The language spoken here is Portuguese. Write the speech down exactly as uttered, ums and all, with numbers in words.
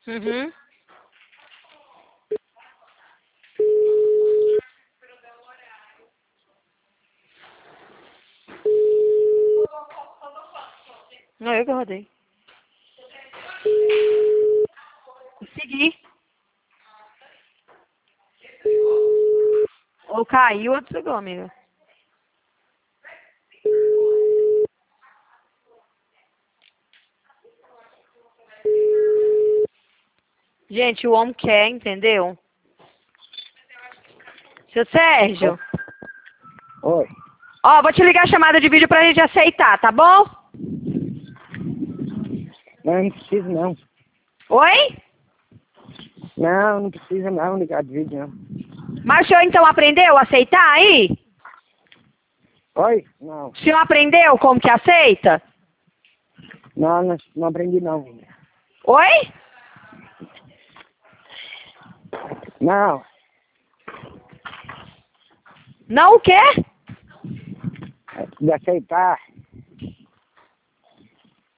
Uhum. Não, eu que rodei. Consegui. Ou caiu ou desligou, amiga. Gente, o homem quer, entendeu? Seu Sérgio. Oi. Ó, vou te ligar a chamada de vídeo pra gente aceitar, tá bom? Não, não precisa não. Oi? Não, não precisa não ligar de vídeo não. Mas o senhor então aprendeu a aceitar aí? Oi? Não. O senhor aprendeu como que aceita? Não, não, não aprendi não. Oi? Não. Não o quê? De aceitar.